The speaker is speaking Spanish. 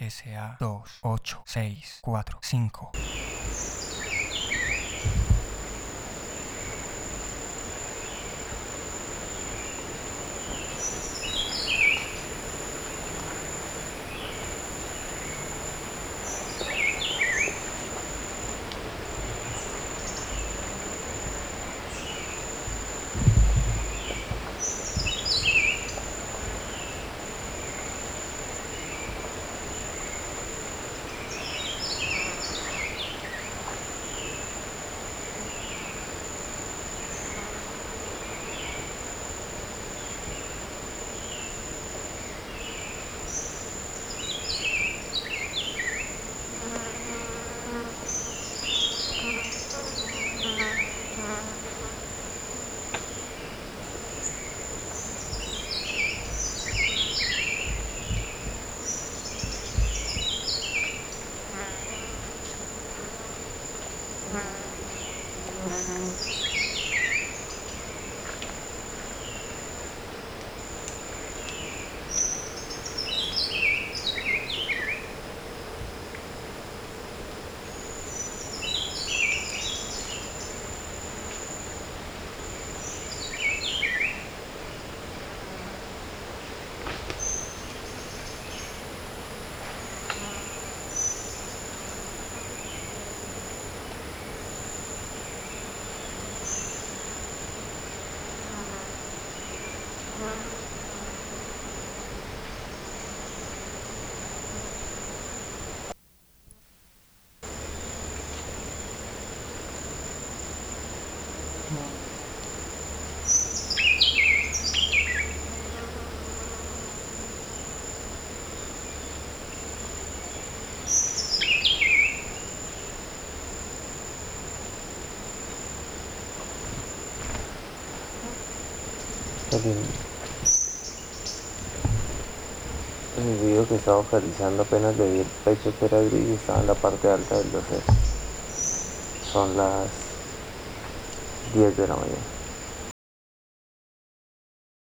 SA 2, 8, 6, 4, 5. El video que estaba acariciando apenas le vi el pecho que era gris y estaba en la parte alta del dosel. Son las 10 de la mañana.